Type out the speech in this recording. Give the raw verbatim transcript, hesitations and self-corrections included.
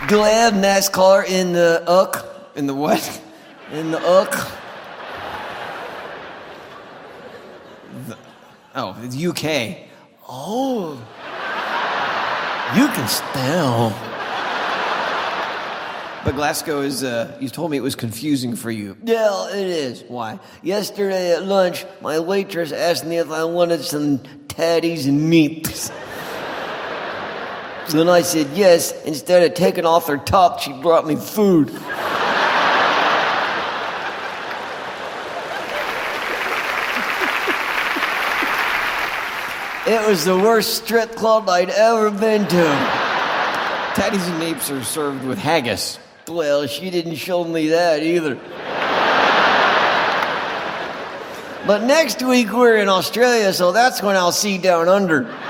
Do I have NASCAR in the U K? In the what? In the U K? The, oh, it's U K. Oh. You can spell. But Glasgow is, uh, you told me it was confusing for you. Yeah, it is. Why? Yesterday at lunch, my waitress asked me if I wanted some tatties and meats. So then I said yes. Instead of taking off her top, she brought me food. It was the worst strip club I'd ever been to. Tatties and meats are served with haggis. Well, she didn't show me that either. But next week we're in Australia, so that's when I'll see Down Under.